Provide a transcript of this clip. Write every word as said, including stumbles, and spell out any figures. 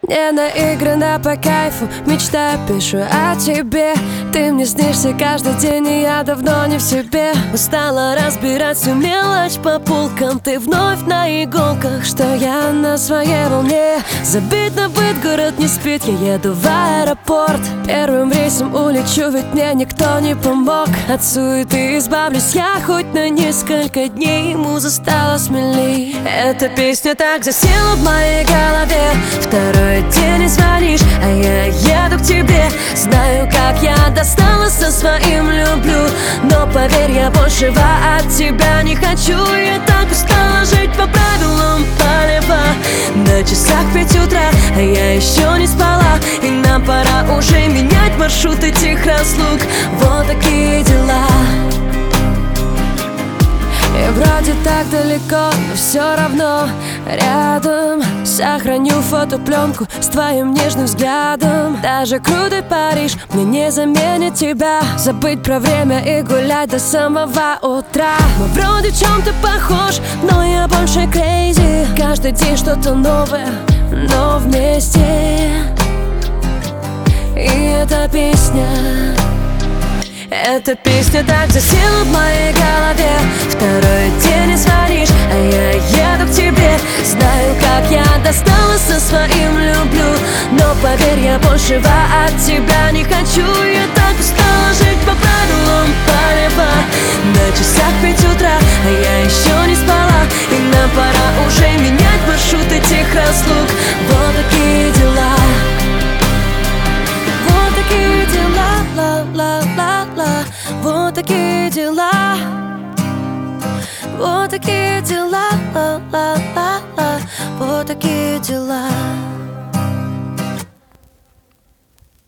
Не наиграно по кайфу, мечта, пишу о тебе. Ты мне снишься каждый день, и я давно не в себе. Устала разбирать всю мелочь по полкам. Ты вновь на иголках, что я на своей волне. Забит на быт, город не спит, я еду в аэропорт. Первым рейсом улечу, ведь мне никто не помог. От суеты избавлюсь я хоть на несколько дней. Муза стала смелей. Эта песня так засела в моей голове. Второй день не звонишь, а я еду к тебе. Знаю, как я достала со своим люблю, но поверь, я большего от тебя не хочу. Я так устала жить по правилам полева. На часах пять утра, а я еще не спала. И нам пора уже менять маршрут этих разлук. Вот такие дела. И вроде так далеко, но все равно рядом. Сохраню фотопленку с твоим нежным взглядом. Даже крутой Париж мне не заменит тебя. Забыть про время и гулять до самого утра. Мы вроде в чем-то похож, но я больше crazy. Каждый день что-то новое, но вместе. И эта песня, эта песня так засела в моей голове. Второй день не звонишь, а я еду к тебе. Знаю, как я достала со своим люблю, но поверь, я большего от тебя не хочу. Я так устала жить по правилам полева. На часах пять утра, а я еще не спала. И нам пора уже менять маршрут этих разлук. Вот такие дела. Вот такие дела, ла-ла-ла-ла. Вот такие дела. Вот такие дела, ла-ла-ла-ла. Вот такие дела.